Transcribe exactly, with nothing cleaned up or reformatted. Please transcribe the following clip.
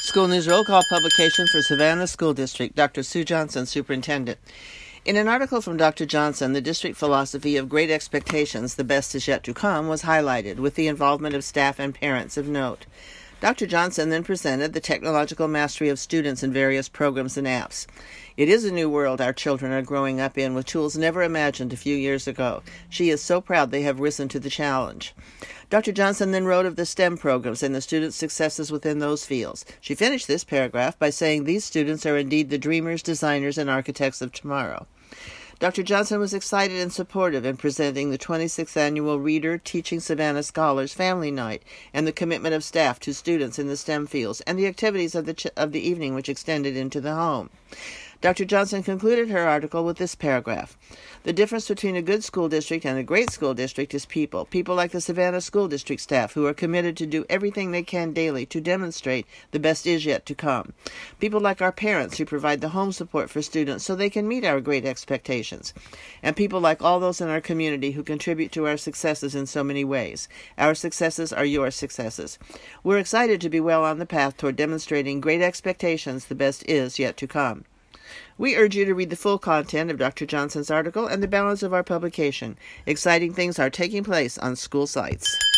School News Roll Call publication for Savannah School District. Doctor Sue Johnson, Superintendent. In an article from Doctor Johnson, the district philosophy of great expectations, the best is yet to come, was highlighted, with the involvement of staff and parents of note. Doctor Johnson then presented the technological mastery of students in various programs and apps. It is a new world our children are growing up in, with tools never imagined a few years ago. She is so proud they have risen to the challenge. Doctor Johnson then wrote of the STEM programs and the students' successes within those fields. She finished this paragraph by saying these students are indeed the dreamers, designers, and architects of tomorrow. Doctor Johnson was excited and supportive in presenting the twenty-sixth Annual Reader Teaching Savannah Scholars Family Night and the commitment of staff to students in the STEM fields and the activities of the, ch- of the evening which extended into the home. Doctor Johnson concluded her article with this paragraph. The difference between a good school district and a great school district is people. People like the Savannah School District staff who are committed to do everything they can daily to demonstrate the best is yet to come. People like our parents who provide the home support for students so they can meet our great expectations. And people like all those in our community who contribute to our successes in so many ways. Our successes are your successes. We're excited to be well on the path toward demonstrating great expectations, the best is yet to come. We urge you to read the full content of Doctor Johnson's article and the balance of our publication. Exciting things are taking place on school sites.